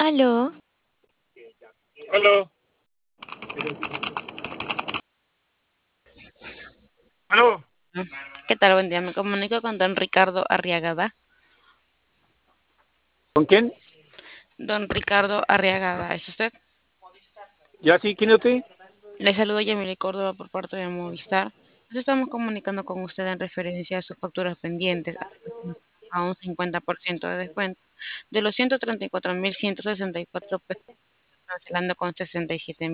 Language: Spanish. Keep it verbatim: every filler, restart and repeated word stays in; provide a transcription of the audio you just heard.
Aló, Aló, aló, ¿qué tal? Buen día. Me comunico con don Ricardo Arriagada. ¿con quién? Don Ricardo Arriagada, ¿es usted? ¿Ya sí? ¿Quién es usted? Le saludo Yamile Córdoba por parte de Movistar. Nos estamos comunicando con usted en referencia a sus facturas pendientes a un cincuenta por ciento de descuento de los ciento treinta y cuatro mil ciento sesenta y cuatro pesos, cancelando con sesenta y siete